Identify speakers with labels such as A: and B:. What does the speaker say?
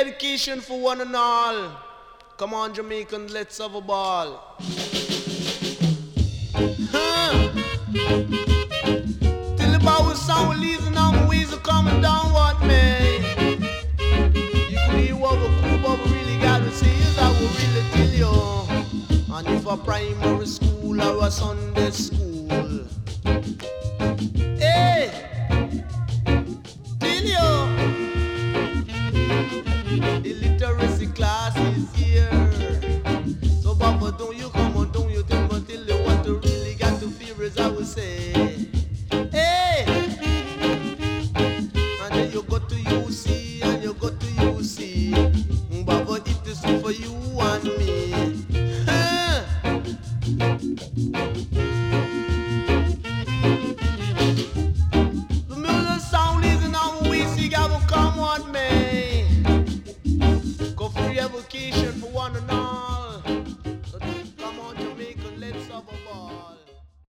A: education for one and all. Come on, Jamaicans, let's have a ball. Till the power sound releasing on ways of coming down, what man? You could hear what the cool bubble really got to say is I will really tell you. And if a primary school or a Sunday school, hey, tell you, illiteracy class is here. So Baba, don't you come on, don't you tell me till you what you really got to fear is I will say. Hey, and then you go to UC and you go to UC. Baba, it is for you and me. The music sound is now we see come on me. Go free education for one and all.